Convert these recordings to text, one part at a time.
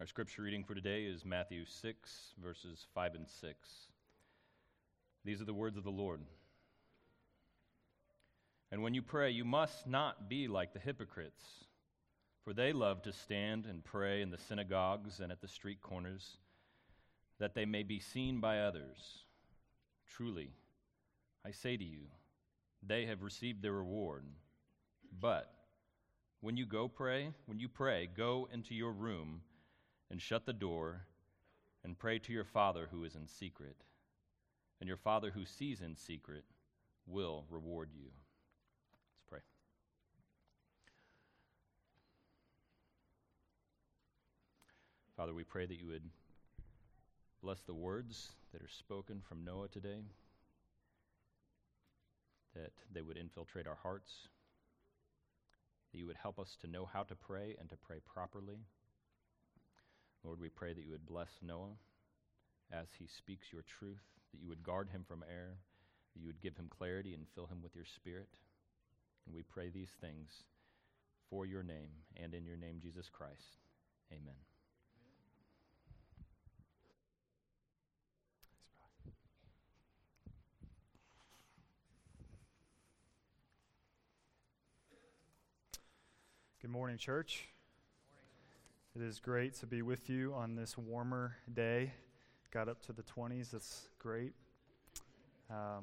Our scripture reading for today is Matthew 6, verses 5 and 6. These are the words of the Lord. And when you pray, you must not be like the hypocrites, for they love to stand and pray in the synagogues and at the street corners, that they may be seen by others. Truly, I say to you, they have received their reward. But when you pray, go into your room and shut the door and pray to your Father who is in secret. And your Father who sees in secret will reward you. Let's pray. Father, we pray that you would bless the words that are spoken from Noah today, that they would infiltrate our hearts, that you would help us to know how to pray and to pray properly. Lord, we pray that you would bless Noah as he speaks your truth, that you would guard him from error, that you would give him clarity and fill him with your Spirit. And we pray these things for your name and in your name, Jesus Christ. Amen. Good morning, church. It is great to be with you on this warmer day. Got up to the 20s. That's great. I'd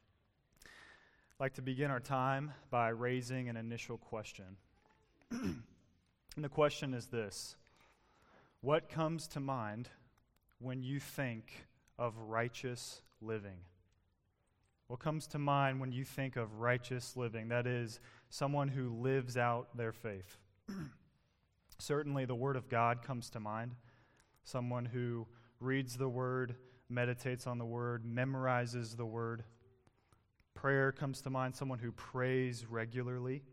like to begin our time by raising an initial question. And the question is this: what comes to mind when you think of righteous living? What comes to mind when you think of righteous living? That is, someone who lives out their faith. Certainly the Word of God comes to mind. Someone who reads the Word, meditates on the Word, memorizes the Word. Prayer comes to mind. Someone who prays regularly.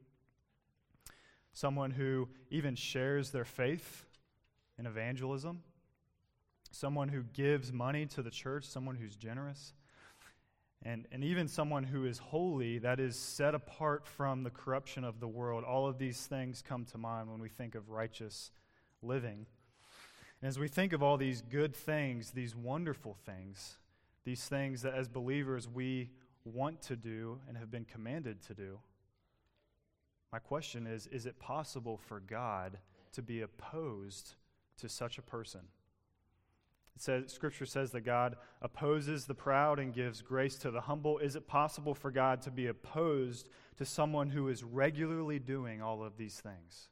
Someone who even shares their faith in evangelism. Someone who gives money to the church. Someone who's generous. And even someone who is holy, that is set apart from the corruption of the world. All of these things come to mind when we think of righteous living. And as we think of all these good things, these wonderful things, these things that as believers we want to do and have been commanded to do, my question is it possible for God to be opposed to such a person? Scripture says that God opposes the proud and gives grace to the humble. Is it possible for God to be opposed to someone who is regularly doing all of these things?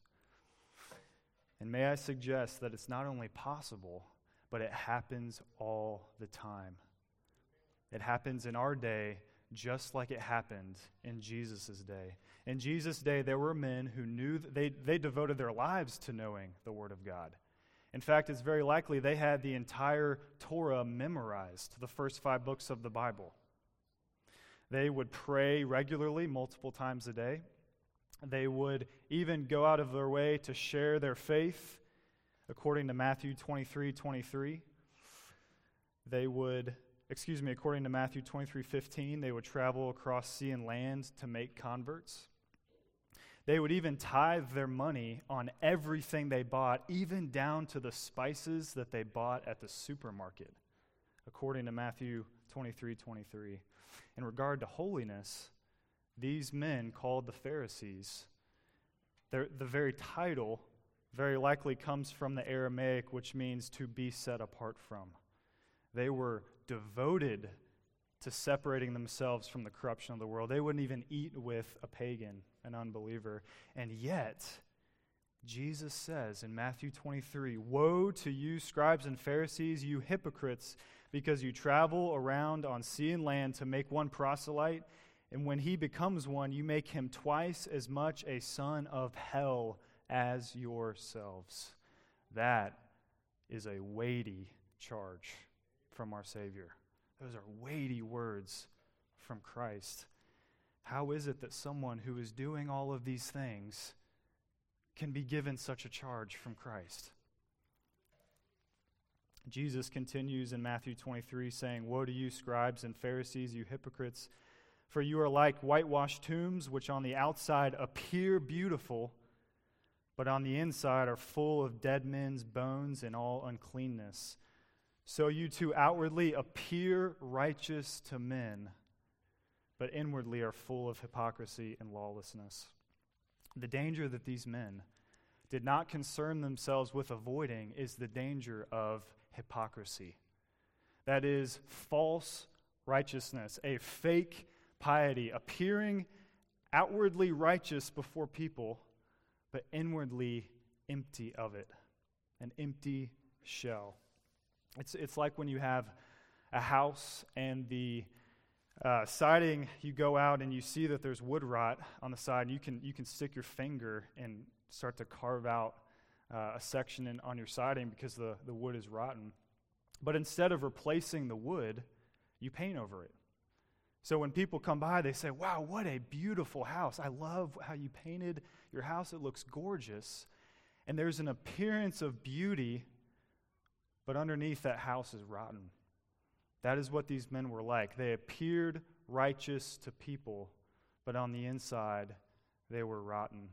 And may I suggest that it's not only possible, but it happens all the time. It happens in our day just like it happened in Jesus' day. In Jesus' day, there were men who knew they devoted their lives to knowing the Word of God. In fact, it's very likely they had the entire Torah memorized, the first 5 books of the Bible. They would pray regularly, multiple times a day. They would even go out of their way to share their faith, according to Matthew 23:23. According to Matthew 23:15, they would travel across sea and land to make converts. They would even tithe their money on everything they bought, even down to the spices that they bought at the supermarket, according to Matthew 23:23. In regard to holiness, these men called the Pharisees, the very title very likely comes from the Aramaic, which means to be set apart from. They were devoted to separating themselves from the corruption of the world. They wouldn't even eat with a pagan, an unbeliever. And yet, Jesus says in Matthew 23, "Woe to you, scribes and Pharisees, you hypocrites, because you travel around on sea and land to make one proselyte, and when he becomes one, you make him twice as much a son of hell as yourselves." That is a weighty charge from our Savior. Those are weighty words from Christ. How is it that someone who is doing all of these things can be given such a charge from Christ? Jesus continues in Matthew 23 saying, "Woe to you, scribes and Pharisees, you hypocrites, for you are like whitewashed tombs, which on the outside appear beautiful, but on the inside are full of dead men's bones and all uncleanness. So you too outwardly appear righteous to men, but inwardly are full of hypocrisy and lawlessness. The danger that these men did not concern themselves with avoiding is the danger of hypocrisy. That is false righteousness, a fake piety, appearing outwardly righteous before people, but inwardly empty of it, an empty shell. It's like when you have a house and the siding, you go out and you see that there's wood rot on the side, and you can stick your finger and start to carve out a section on your siding because the wood is rotten. But instead of replacing the wood, you paint over it. So when people come by, they say, "Wow, what a beautiful house. I love how you painted your house. It looks gorgeous." And there's an appearance of beauty, but underneath that house is rotten. That is what these men were like. They appeared righteous to people, but on the inside, they were rotten.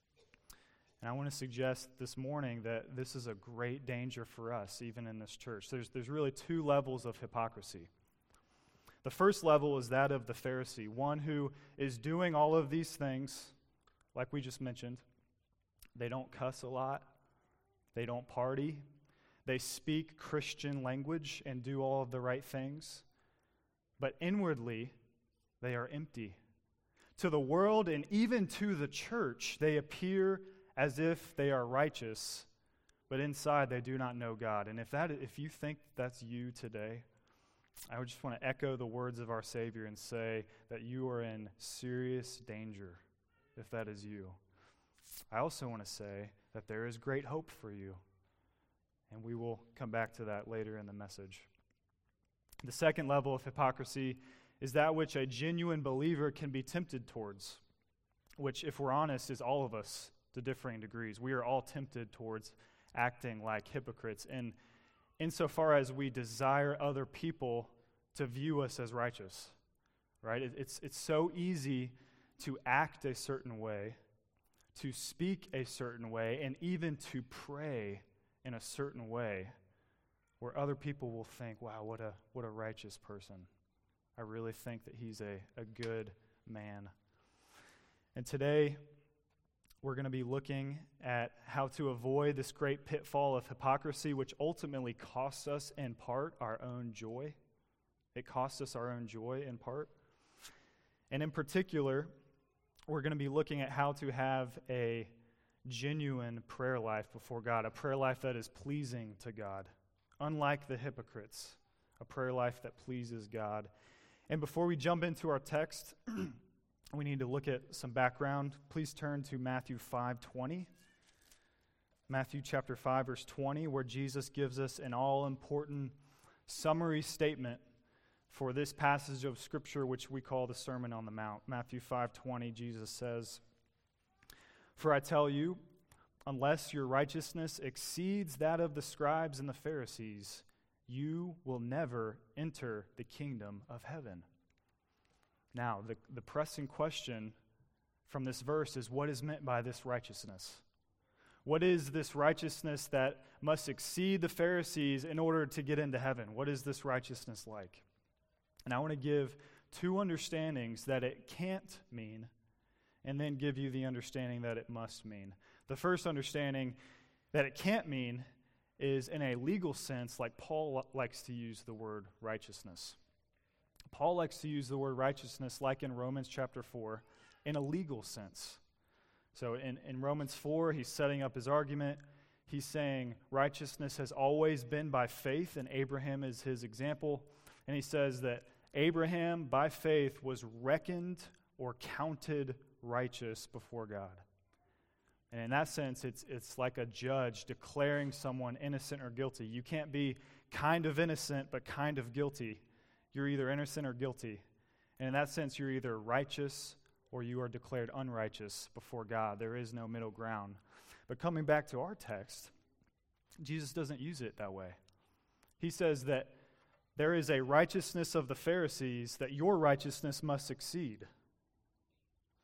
And I want to suggest this morning that this is a great danger for us, even in this church. There's really two levels of hypocrisy. The first level is that of the Pharisee, one who is doing all of these things, like we just mentioned. They don't cuss a lot. They don't party. They speak Christian language and do all of the right things. But inwardly, they are empty. To the world and even to the church, they appear as if they are righteous, but inside they do not know God. And if you think that's you today, I would just want to echo the words of our Savior and say that you are in serious danger if that is you. I also want to say that there is great hope for you, and we will come back to that later in the message. The second level of hypocrisy is that which a genuine believer can be tempted towards, which, if we're honest, is all of us to differing degrees. We are all tempted towards acting like hypocrites, and insofar as we desire other people to view us as righteous, right? It's so easy to act a certain way, to speak a certain way, and even to pray in a certain way where other people will think, "Wow, what a righteous person. I really think that he's a good man." And today, we're going to be looking at how to avoid this great pitfall of hypocrisy, which ultimately costs us in part our own joy. It costs us our own joy in part. And in particular, we're going to be looking at how to have a genuine prayer life before God, a prayer life that is pleasing to God, unlike the hypocrites, a prayer life that pleases God. And before we jump into our text, we need to look at some background. Please turn to Matthew 5:20. Matthew chapter 5, verse 20, where Jesus gives us an all-important summary statement for this passage of Scripture, which we call the Sermon on the Mount. Matthew 5:20, Jesus says, "For I tell you, unless your righteousness exceeds that of the scribes and the Pharisees, you will never enter the kingdom of heaven." Now, the pressing question from this verse is, what is meant by this righteousness? What is this righteousness that must exceed the Pharisees in order to get into heaven? What is this righteousness like? And I want to give two understandings that it can't mean, and then give you the understanding that it must mean. The first understanding that it can't mean is in a legal sense, like Paul likes to use the word righteousness. Paul likes to use the word righteousness, like in Romans chapter 4, in a legal sense. So in Romans 4, he's setting up his argument. He's saying righteousness has always been by faith, and Abraham is his example. And he says that Abraham, by faith, was reckoned or counted righteous before God. And in that sense, it's like a judge declaring someone innocent or guilty. You can't be kind of innocent but kind of guilty. You're either innocent or guilty. And in that sense, you're either righteous or you are declared unrighteous before God. There is no middle ground. But coming back to our text, Jesus doesn't use it that way. He says that there is a righteousness of the Pharisees that your righteousness must exceed.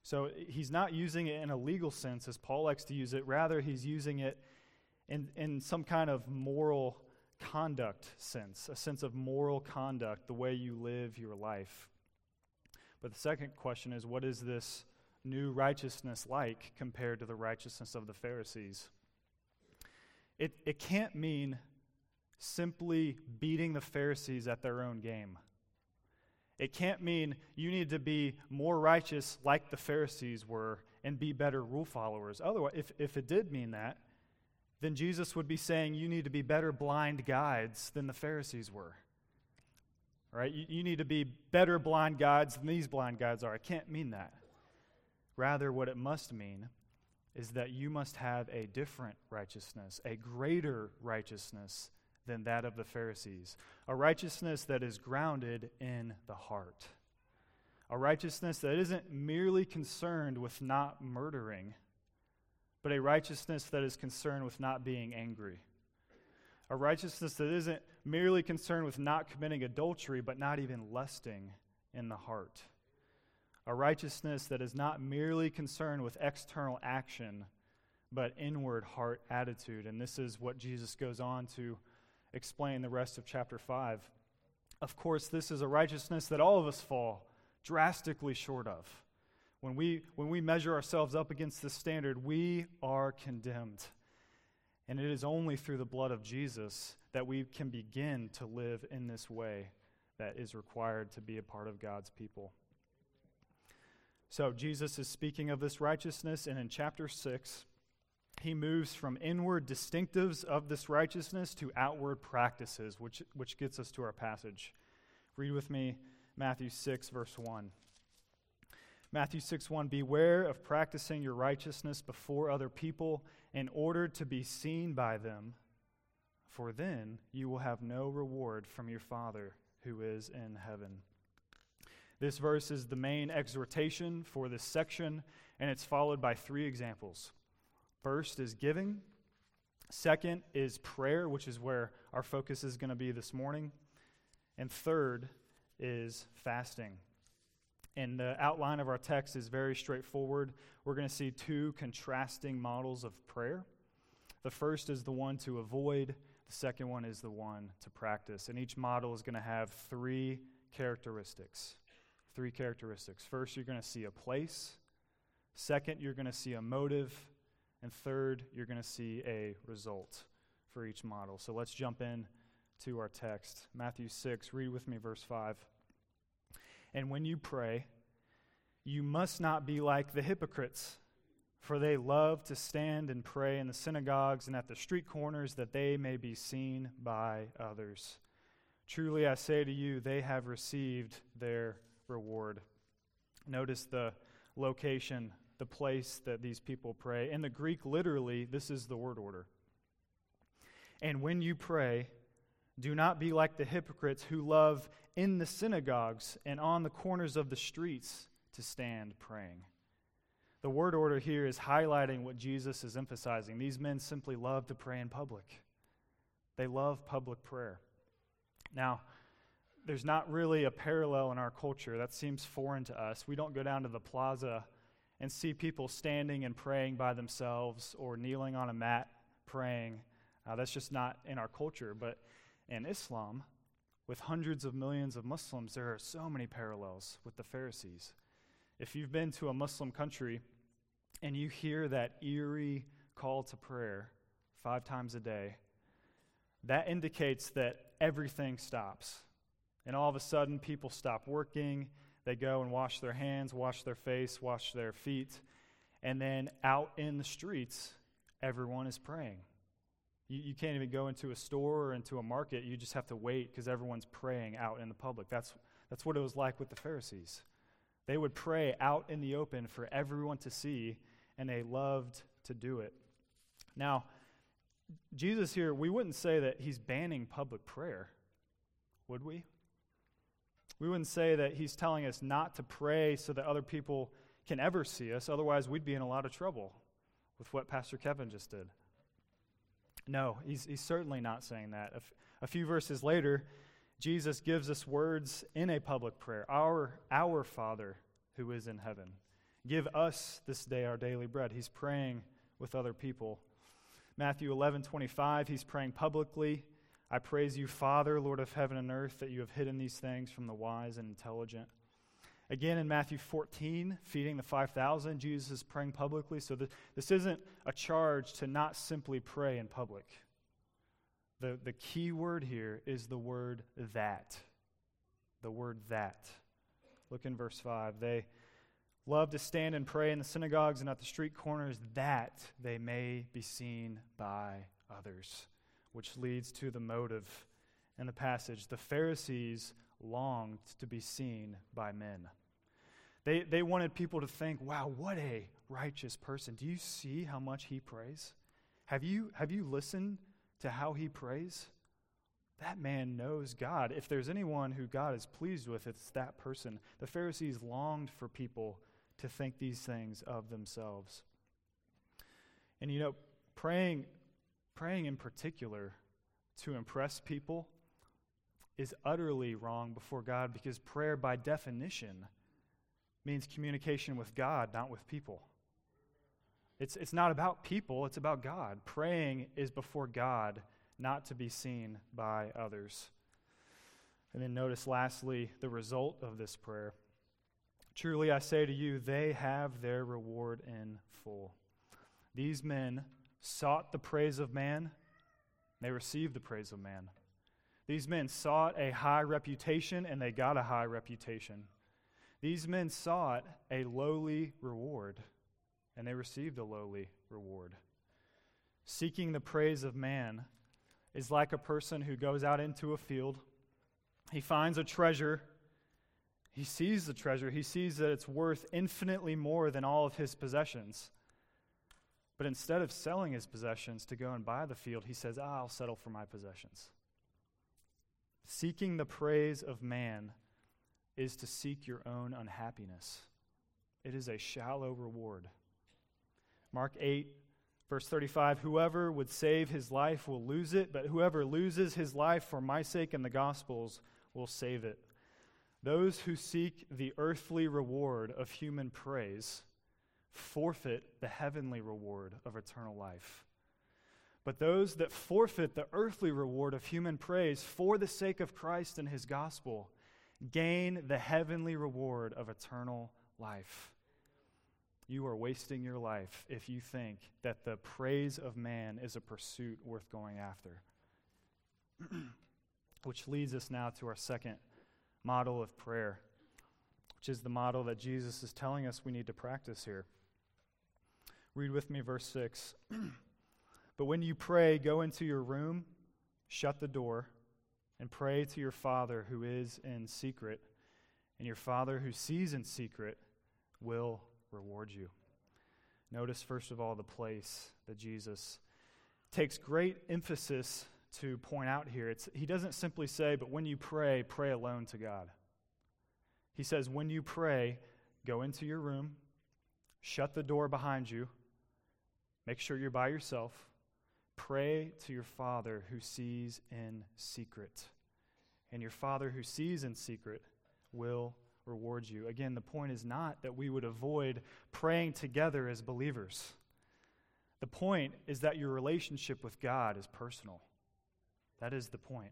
So he's not using it in a legal sense as Paul likes to use it. Rather, he's using it in some kind of moral conduct sense, a sense of moral conduct, the way you live your life. But the second question is, what is this new righteousness like compared to the righteousness of the Pharisees? It can't mean simply beating the Pharisees at their own game. It can't mean you need to be more righteous like the Pharisees were and be better rule followers. Otherwise, if it did mean that, then Jesus would be saying you need to be better blind guides than the Pharisees were. Right? You need to be better blind guides than these blind guides are. It can't mean that. Rather, what it must mean is that you must have a different righteousness, a greater righteousness than that of the Pharisees, a righteousness that is grounded in the heart, a righteousness that isn't merely concerned with not murdering, but a righteousness that is concerned with not being angry, a righteousness that isn't merely concerned with not committing adultery, but not even lusting in the heart, a righteousness that is not merely concerned with external action, but inward heart attitude. And this is what Jesus goes on to explain the rest of chapter 5. Of course, this is a righteousness that all of us fall drastically short of. When we measure ourselves up against this standard, we are condemned. And it is only through the blood of Jesus that we can begin to live in this way that is required to be a part of God's people. So Jesus is speaking of this righteousness, and in chapter 6, he moves from inward distinctives of this righteousness to outward practices, which gets us to our passage. Read with me Matthew 6, verse 1. Matthew 6:1, beware of practicing your righteousness before other people in order to be seen by them, for then you will have no reward from your Father who is in heaven. This verse is the main exhortation for this section, and it's followed by 3 examples. First is giving. Second is prayer, which is where our focus is going to be this morning. And third is fasting. And the outline of our text is very straightforward. We're going to see 2 contrasting models of prayer. The first is the one to avoid. The second one is the one to practice. And each model is going to have 3 characteristics. 3 characteristics. First, you're going to see a place. Second, you're going to see a motive. And third, you're going to see a result for each model. So let's jump in to our text. Matthew 6, read with me verse 5. And when you pray, you must not be like the hypocrites, for they love to stand and pray in the synagogues and at the street corners that they may be seen by others. Truly I say to you, they have received their reward. Notice the location, the place that these people pray. In the Greek, literally, this is the word order. And when you pray, do not be like the hypocrites who love in the synagogues and on the corners of the streets to stand praying. The word order here is highlighting what Jesus is emphasizing. These men simply love to pray in public. They love public prayer. Now, there's not really a parallel in our culture. That seems foreign to us. We don't go down to the plaza and see people standing and praying by themselves or kneeling on a mat praying. That's just not in our culture. But in Islam, with hundreds of millions of Muslims, there are so many parallels with the Pharisees. If you've been to a Muslim country and you hear that eerie call to prayer 5 times a day, that indicates that everything stops. And all of a sudden, people stop working. They go and wash their hands, wash their face, wash their feet. And then out in the streets, everyone is praying. You can't even go into a store or into a market. You just have to wait because everyone's praying out in the public. That's what it was like with the Pharisees. They would pray out in the open for everyone to see, and they loved to do it. Now, Jesus here, we wouldn't say that he's banning public prayer, would we? We wouldn't say that he's telling us not to pray so that other people can ever see us. Otherwise, we'd be in a lot of trouble with what Pastor Kevin just did. No, he's certainly not saying that. A few verses later, Jesus gives us words in a public prayer. Our Father who is in heaven. Give us this day our daily bread. He's praying with other people. Matthew 11:25, he's praying publicly. I praise you, Father, Lord of heaven and earth, that you have hidden these things from the wise and intelligent. Again, in Matthew 14, feeding the 5,000, Jesus is praying publicly. So this isn't a charge to not simply pray in public. The key word here is the word that. The word that. Look in verse 5. They love to stand and pray in the synagogues and at the street corners that they may be seen by others, which leads to the motive in the passage. The Pharisees longed to be seen by men. They wanted people to think, wow, what a righteous person. Do you see how much he prays? Have you listened to how he prays? That man knows God. If there's anyone who God is pleased with, it's that person. The Pharisees longed for people to think these things of themselves. And praying in particular to impress people is utterly wrong before God, because prayer by definition means communication with God, not with people. It's not about people, it's about God. Praying is before God, not to be seen by others. And then notice lastly the result of this prayer. Truly I say to you, they have their reward in full. These men sought the praise of man, they received the praise of man. These men sought a high reputation, and they got a high reputation. These men sought a lowly reward, and they received a lowly reward. Seeking the praise of man is like a person who goes out into a field. He finds a treasure. He sees the treasure. He sees that it's worth infinitely more than all of his possessions. But instead of selling his possessions to go and buy the field, he says, I'll settle for my possessions. Seeking the praise of man is to seek your own unhappiness. It is a shallow reward. Mark 8, verse 35, whoever would save his life will lose it, but whoever loses his life for my sake and the gospel's will save it. Those who seek the earthly reward of human praise forfeit the heavenly reward of eternal life. But those that forfeit the earthly reward of human praise for the sake of Christ and his gospel gain the heavenly reward of eternal life. You are wasting your life if you think that the praise of man is a pursuit worth going after. Which leads us now to our second model of prayer, which is the model that Jesus is telling us we need to practice here. Read with me verse 6. But when you pray, go into your room, shut the door, and pray to your Father who is in secret, and your Father who sees in secret will reward you. Notice, first of all, the place that Jesus takes great emphasis to point out here. He doesn't simply say, but when you pray, pray alone to God. He says, when you pray, go into your room, shut the door behind you, make sure you're by yourself, pray to your Father who sees in secret. And your Father who sees in secret will reward you. Again, the point is not that we would avoid praying together as believers. The point is that your relationship with God is personal. That is the point.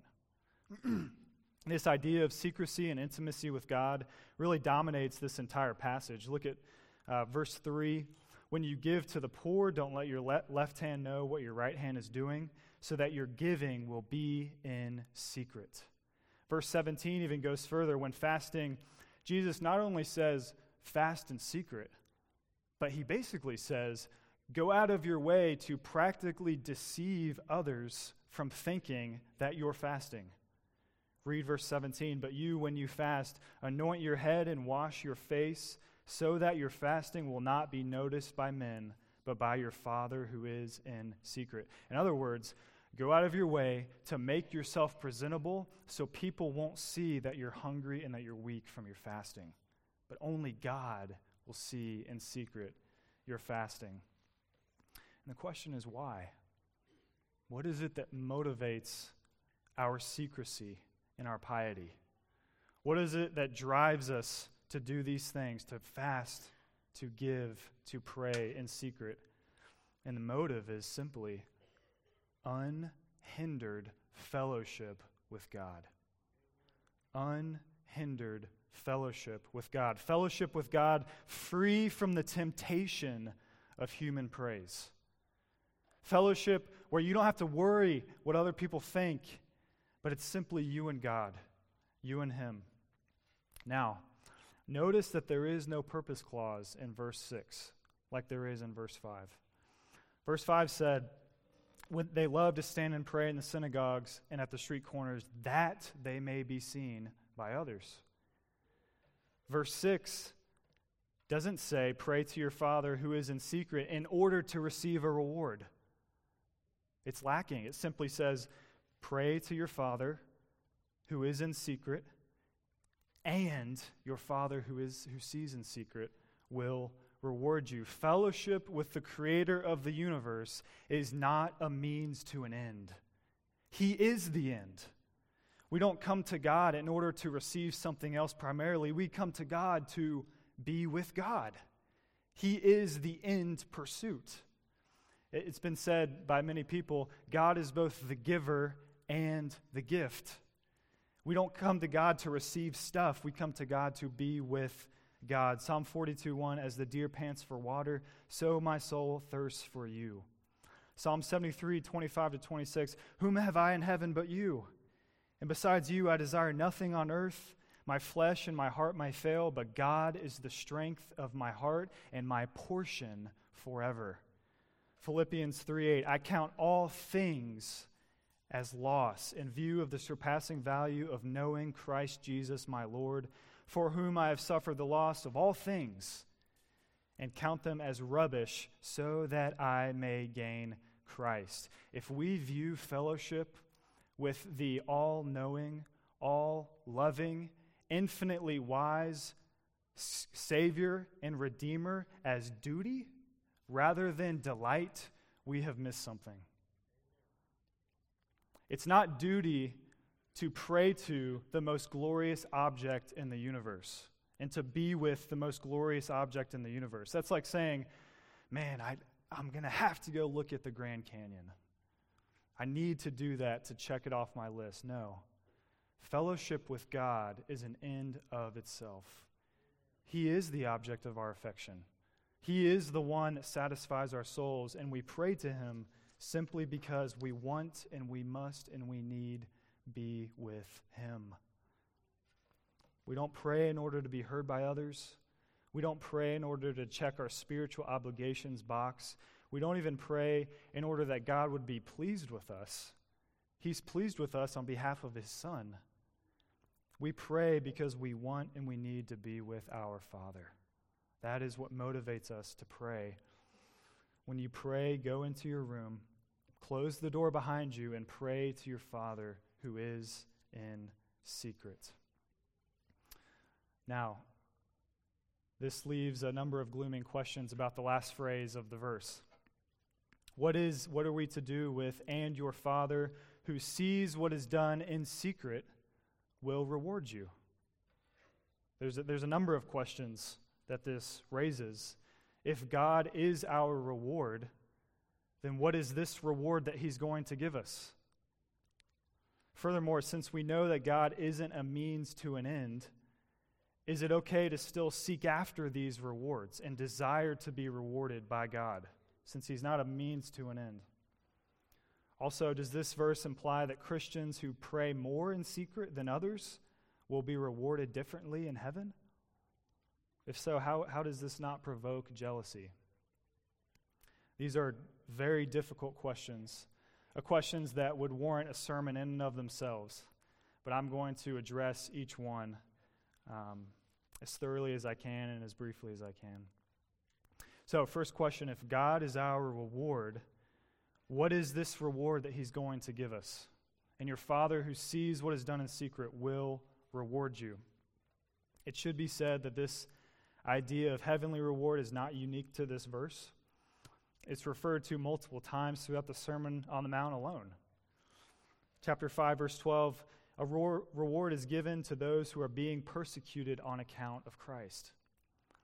This idea of secrecy and intimacy with God really dominates this entire passage. Look at verse 3. When you give to the poor, don't let your left hand know what your right hand is doing, so that your giving will be in secret. Verse 17 even goes further. When fasting, Jesus not only says, fast in secret, but he basically says, go out of your way to practically deceive others from thinking that you're fasting. Read verse 17. But you, when you fast, anoint your head and wash your face, so that your fasting will not be noticed by men, but by your Father who is in secret. In other words, go out of your way to make yourself presentable so people won't see that you're hungry and that you're weak from your fasting. But only God will see in secret your fasting. And the question is why? What is it that motivates our secrecy in our piety? What is it that drives us to do these things, to fast, to give, to pray in secret. And the motive is simply unhindered fellowship with God. Unhindered fellowship with God. Fellowship with God free from the temptation of human praise. Fellowship where you don't have to worry what other people think, but it's simply you and God, you and Him. Now, notice that there is no purpose clause in verse 6, like there is in verse 5. Verse 5 said, when they love to stand and pray in the synagogues and at the street corners, that they may be seen by others. Verse 6 doesn't say, pray to your Father who is in secret in order to receive a reward. It's lacking. It simply says, pray to your Father who is in secret, and your Father who sees in secret will reward you. Fellowship with the Creator of the universe is not a means to an end. He is the end. We don't come to God in order to receive something else primarily. We come to God to be with God. He is the end pursuit. It's been said by many people, God is both the giver and the gift. We don't come to God to receive stuff. We come to God to be with God. Psalm 42:1, as the deer pants for water, so my soul thirsts for you. Psalm 73:25-26, whom have I in heaven but you? And besides you, I desire nothing on earth. My flesh and my heart may fail, but God is the strength of my heart and my portion forever. Philippians 3:8, I count all things as loss in view of the surpassing value of knowing Christ Jesus my Lord, for whom I have suffered the loss of all things, and count them as rubbish, so that I may gain Christ. If we view fellowship with the all-knowing, all-loving, infinitely wise Savior and Redeemer as duty rather than delight, we have missed something. It's not duty to pray to the most glorious object in the universe and to be with the most glorious object in the universe. That's like saying, man, I'm going to have to go look at the Grand Canyon. I need to do that to check it off my list. No. Fellowship with God is an end of itself. He is the object of our affection. He is the one that satisfies our souls, and we pray to Him simply because we want and we must and we need be with Him. We don't pray in order to be heard by others. We don't pray in order to check our spiritual obligations box. We don't even pray in order that God would be pleased with us. He's pleased with us on behalf of His Son. We pray because we want and we need to be with our Father. That is what motivates us to pray. When you pray, go into your room, close the door behind you, and pray to your Father who is in secret. Now, this leaves a number of glooming questions about the last phrase of the verse. What are we to do with, and your Father who sees what is done in secret will reward you? There's a number of questions that this raises. If God is our reward, then what is this reward that He's going to give us? Furthermore, since we know that God isn't a means to an end, is it okay to still seek after these rewards and desire to be rewarded by God, since He's not a means to an end? Also, does this verse imply that Christians who pray more in secret than others will be rewarded differently in heaven? If so, how does this not provoke jealousy? These are very difficult questions, questions that would warrant a sermon in and of themselves. But I'm going to address each one as thoroughly as I can and as briefly as I can. So, first question, if God is our reward, what is this reward that He's going to give us? And your Father who sees what is done in secret will reward you. It should be said that this idea of heavenly reward is not unique to this verse. It's referred to multiple times throughout the Sermon on the Mount alone. Chapter 5, verse 12, a reward is given to those who are being persecuted on account of Christ.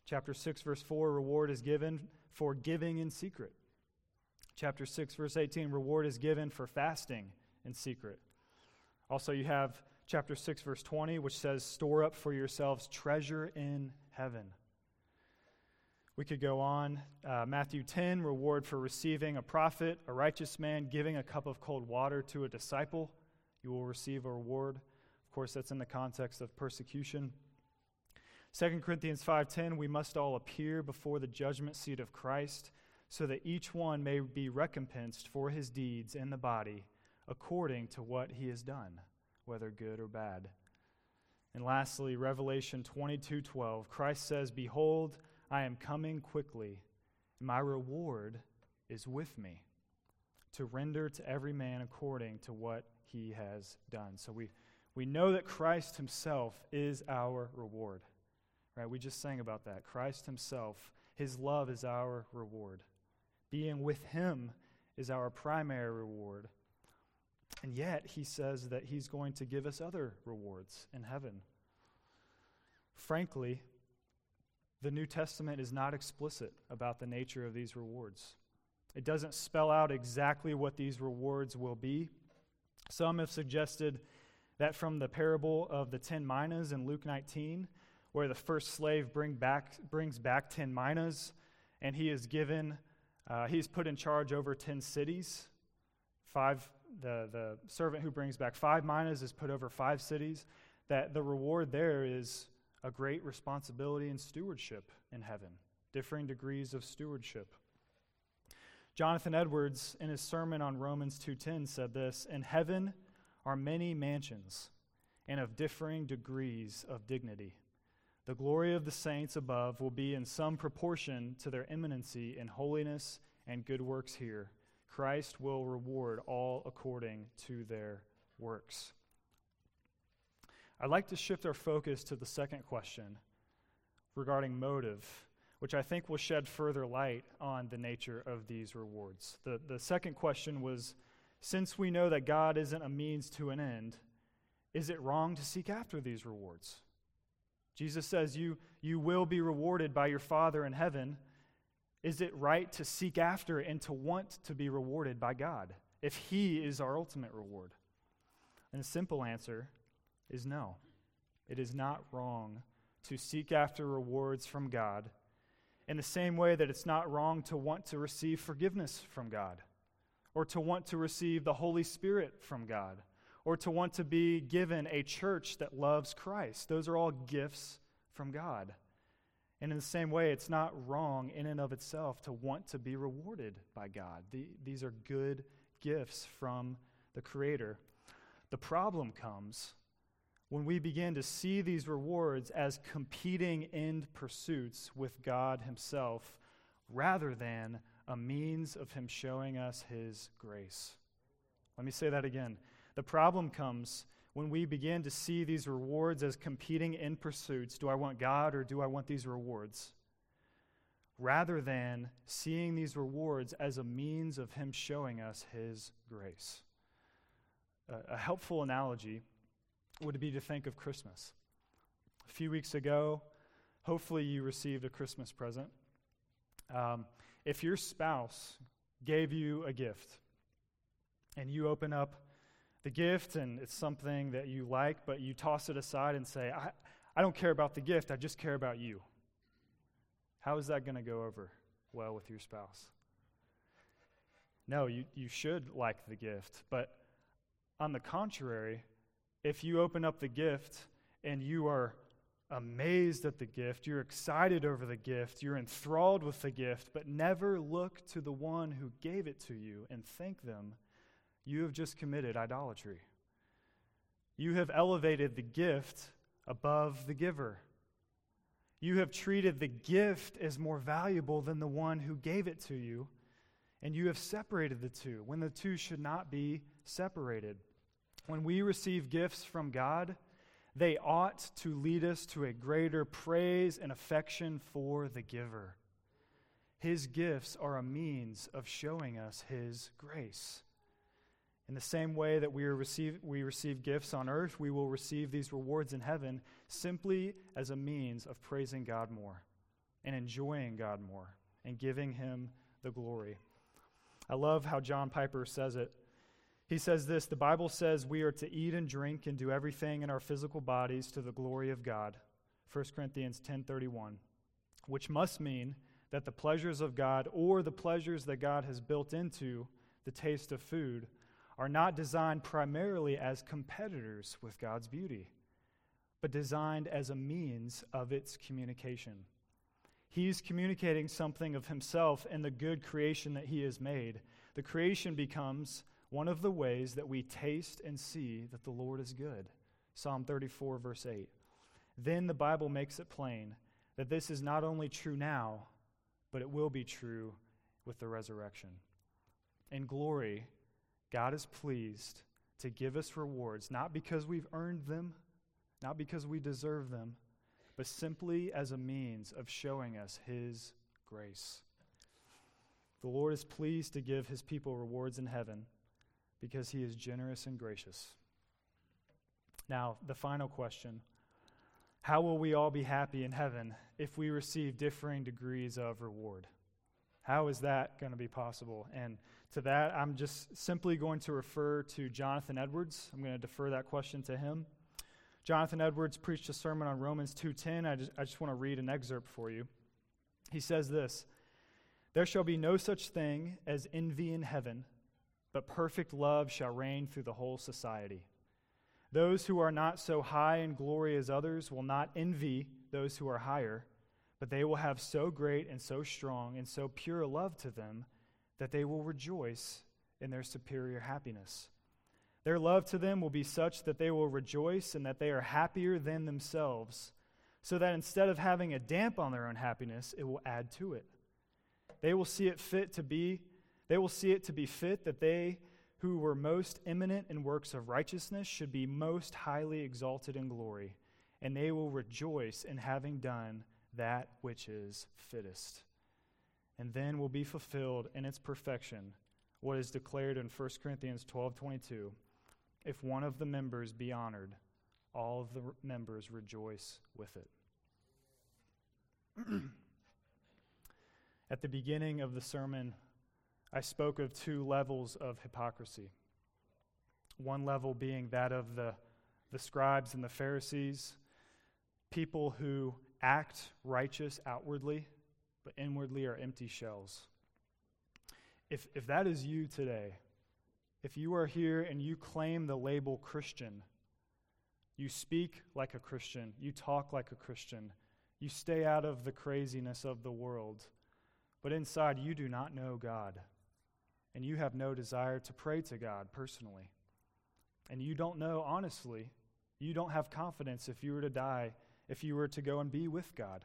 Chapter 6, verse 4, reward is given for giving in secret. Chapter 6, verse 18, reward is given for fasting in secret. Also, you have chapter 6, verse 20, which says, store up for yourselves treasure in heaven. We could go on. Matthew 10, reward for receiving a prophet, a righteous man, giving a cup of cold water to a disciple. You will receive a reward. Of course, that's in the context of persecution. 2 Corinthians 5:10, we must all appear before the judgment seat of Christ, so that each one may be recompensed for his deeds in the body, according to what he has done, whether good or bad. And lastly, Revelation 22:12, Christ says, behold, I am coming quickly, and my reward is with me, to render to every man according to what he has done. So we know that Christ himself is our reward. Right? We just sang about that. Christ himself, his love is our reward. Being with him is our primary reward. And yet, he says that he's going to give us other rewards in heaven. Frankly, the New Testament is not explicit about the nature of these rewards. It doesn't spell out exactly what these rewards will be. Some have suggested that from the parable of the 10 minas in Luke 19, where the first slave brings back 10 minas, and he is given, he's put in charge over 10 cities. The servant who brings back 5 minas is put over 5 cities. That the reward there is a great responsibility and stewardship in heaven, differing degrees of stewardship. Jonathan Edwards, in his sermon on Romans 2:10, said this, in heaven are many mansions, and of differing degrees of dignity. The glory of the saints above will be in some proportion to their eminency in holiness and good works here. Christ will reward all according to their works. I'd like to shift our focus to the second question regarding motive, which I think will shed further light on the nature of these rewards. The second question was, since we know that God isn't a means to an end, is it wrong to seek after these rewards? Jesus says you will be rewarded by your Father in heaven. Is it right to seek after and to want to be rewarded by God if he is our ultimate reward? And the simple answer is no. It is not wrong to seek after rewards from God in the same way that it's not wrong to want to receive forgiveness from God, or to want to receive the Holy Spirit from God, or to want to be given a church that loves Christ. Those are all gifts from God. And in the same way, it's not wrong in and of itself to want to be rewarded by God. These are good gifts from the Creator. The problem comes when we begin to see these rewards as competing end pursuits with God himself, rather than a means of him showing us his grace. Let me say that again. The problem comes when we begin to see these rewards as competing end pursuits. Do I want God or do I want these rewards? Rather than seeing these rewards as a means of him showing us his grace. A helpful analogy would be to think of Christmas. A few weeks ago, hopefully you received a Christmas present. If your spouse gave you a gift and you open up the gift and it's something that you like, but you toss it aside and say, I don't care about the gift, I just care about you. How is that going to go over well with your spouse? No, you should like the gift, but on the contrary, if you open up the gift and you are amazed at the gift, you're excited over the gift, you're enthralled with the gift, but never look to the one who gave it to you and thank them, you have just committed idolatry. You have elevated the gift above the giver. You have treated the gift as more valuable than the one who gave it to you, and you have separated the two when the two should not be separated. When we receive gifts from God, they ought to lead us to a greater praise and affection for the giver. His gifts are a means of showing us his grace. In the same way that we receive gifts on earth, we will receive these rewards in heaven simply as a means of praising God more. and enjoying God more and giving him the glory. I love how John Piper says it. He says this, the Bible says we are to eat and drink and do everything in our physical bodies to the glory of God, 1 Corinthians 10:31, which must mean that the pleasures of God or the pleasures that God has built into the taste of food are not designed primarily as competitors with God's beauty, but designed as a means of its communication. He's communicating something of himself and the good creation that he has made. The creation becomes one of the ways that we taste and see that the Lord is good. Psalm 34, verse 8. Then the Bible makes it plain that this is not only true now, but it will be true with the resurrection. In glory, God is pleased to give us rewards, not because we've earned them, not because we deserve them, but simply as a means of showing us his grace. The Lord is pleased to give his people rewards in heaven because he is generous and gracious. Now, the final question, how will we all be happy in heaven if we receive differing degrees of reward? How is that going to be possible? And to that, I'm just simply going to refer to Jonathan Edwards. I'm going to defer that question to him. Jonathan Edwards preached a sermon on Romans 2:10. I just want to read an excerpt for you. He says this, there shall be no such thing as envy in heaven, but perfect love shall reign through the whole society. Those who are not so high in glory as others will not envy those who are higher, but they will have so great and so strong and so pure a love to them that they will rejoice in their superior happiness. Their love to them will be such that they will rejoice and that they are happier than themselves, so that instead of having a damp on their own happiness, it will add to it. They will see it to be fit that they who were most eminent in works of righteousness should be most highly exalted in glory, and they will rejoice in having done that which is fittest. And then will be fulfilled in its perfection what is declared in 1 Corinthians 12:22. If one of the members be honored, all of the members rejoice with it. At the beginning of the sermon, I spoke of two levels of hypocrisy. One level being that of the scribes and the Pharisees, people who act righteous outwardly, but inwardly are empty shells. If that is you today, if you are here and you claim the label Christian, you speak like a Christian, you talk like a Christian, you stay out of the craziness of the world, but inside you do not know God, and you have no desire to pray to God personally, and you don't know, honestly, you don't have confidence if you were to die, if you were to go and be with God.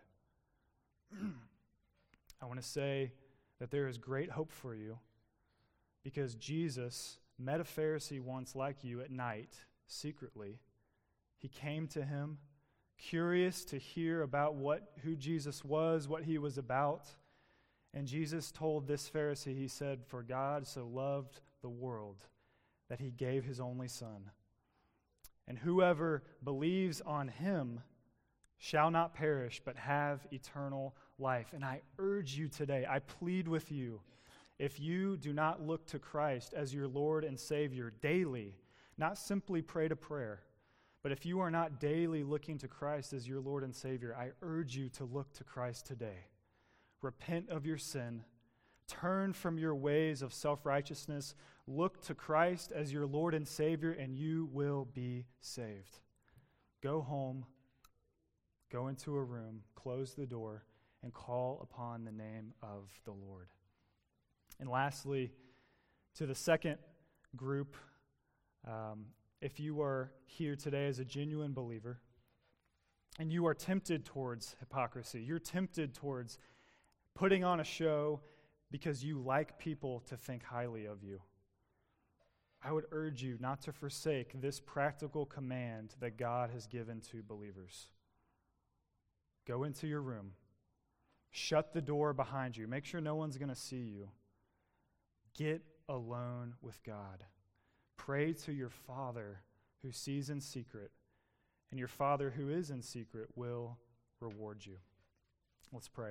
I want to say that there is great hope for you because Jesus met a Pharisee once like you at night, secretly. He came to him, curious to hear about who Jesus was, what he was about. And Jesus told this Pharisee, he said, for God so loved the world that he gave his only Son. And whoever believes on him shall not perish, but have eternal life. And I urge you today, I plead with you, if you do not look to Christ as your Lord and Savior daily, not simply pray to prayer, but if you are not daily looking to Christ as your Lord and Savior, I urge you to look to Christ today. Repent of your sin. Turn from your ways of self-righteousness. Look to Christ as your Lord and Savior, and you will be saved. Go home, go into a room, close the door, and call upon the name of the Lord. And lastly, to the second group, if you are here today as a genuine believer, and you are tempted towards hypocrisy, you're tempted towards putting on a show because you like people to think highly of you, I would urge you not to forsake this practical command that God has given to believers. Go into your room. Shut the door behind you. Make sure no one's going to see you. Get alone with God. Pray to your Father who sees in secret, and your Father who is in secret will reward you. Let's pray.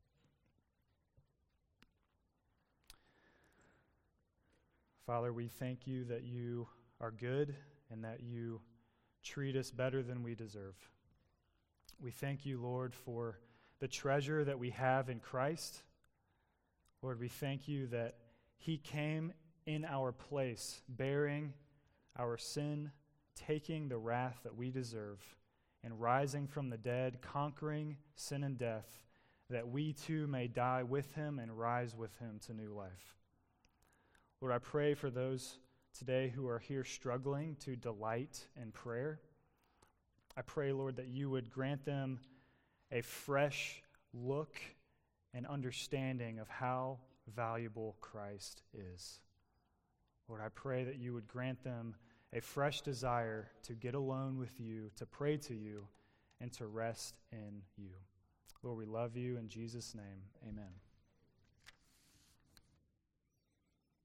Father, we thank you that you are good and that you treat us better than we deserve. We thank you, Lord, for the treasure that we have in Christ. Lord, we thank you that he came in our place, bearing our sin, taking the wrath that we deserve, and rising from the dead, conquering sin and death, that we too may die with him and rise with him to new life. Lord, I pray for those today who are here struggling to delight in prayer. I pray, Lord, that you would grant them a fresh look and understanding of how valuable Christ is. Lord, I pray that you would grant them a fresh desire to get alone with you, to pray to you, and to rest in you. Lord, we love you. In Jesus' name, amen.